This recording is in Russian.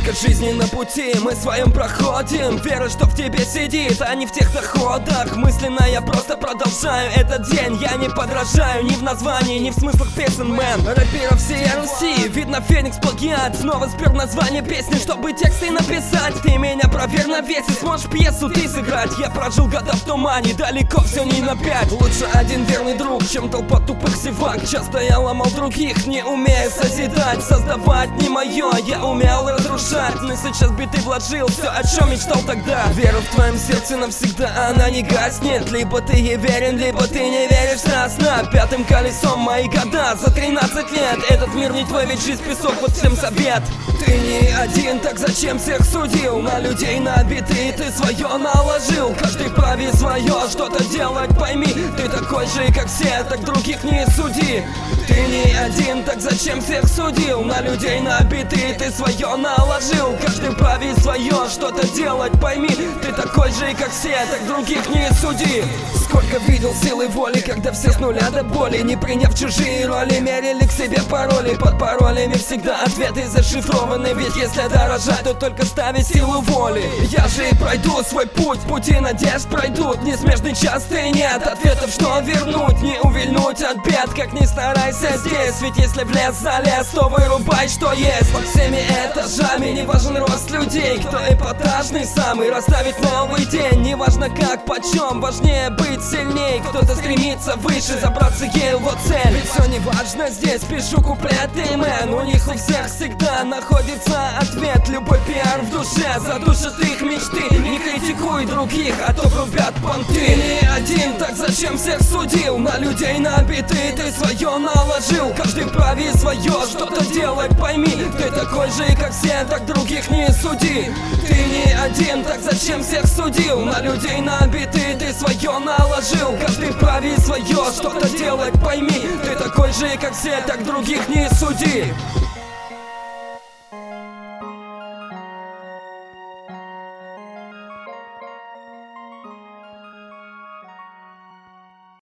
Столько жизней на пути мы своем проходим. Вера, что в тебе сидит, а не в тех доходах. Мысленно я просто продолжаю этот день. Я не подражаю ни в названии, ни в смыслах песен, мэн. Рэперов всей Руси, видно Феникс плагиат. Снова спер название песни, чтобы тексты написать. Ты меня проверь на весе, сможешь пьесу ты сыграть. Я прожил года в тумане, далеко все не на 5. Лучше один верный друг, чем толпа тупых зевак. Часто я ломал других, не умея созидать. Создавать не мое, я умел разрушать. Но сейчас биты вложил все, о чем мечтал тогда. Веру в твоем сердце навсегда, она не гаснет. Либо ты ей верен, либо ты не веришь страстно. Пятым колесом мои года, за 13 лет. Этот мир не твой, ведь жизнь песок, вот всем совет. Ты не один, так зачем всех судил? На людей набитый, ты свое наложил. Каждый вправе свое что-то делать, пойми. Ты такой же, как все, так других не суди. Ты не один, так зачем всех судил? На людей набитый, ты свое наложил. Каждый вправе свое что-то делать, пойми. Ты такой же, как все, так других не суди. Сколько видел силы воли, когда все с нуля до боли. Не приняв чужие роли, мерили к себе пароли. Под паролями всегда ответы зашифрованы. Ведь если дорожать, то только ставить силу воли. Я же и пройду свой путь, пути надежд пройдут. Несмежный час ты нет ответов, что вернуть. Не увильнуть от бед, как ни старайся здесь. Ведь если в лес залез, то вырубай, что есть. Под всеми этажами не важен рост людей. Кто эпатажный самый, расставить новый день. Не важно как, почем, важнее быть сильней. Кто-то стремится выше, забраться его цель. Ведь все не важно здесь, пишу куплеты, мэн. У них у всех всегда находится ответ. Любой пиар в душе задушит их мечты. Не критикуй других, а то грубят понты. Ты не один, так зачем всех судил? На людей набитый, ты свое наложил. Каждый вправе свое что-то делать, пойми. Ты такой же, как все, так других не суди. Ты не один, так зачем всех судил? На людей набитый, ты свое наложил. Каждый вправе свое что-то делать, пойми. Ты такой же, как все, так других не суди.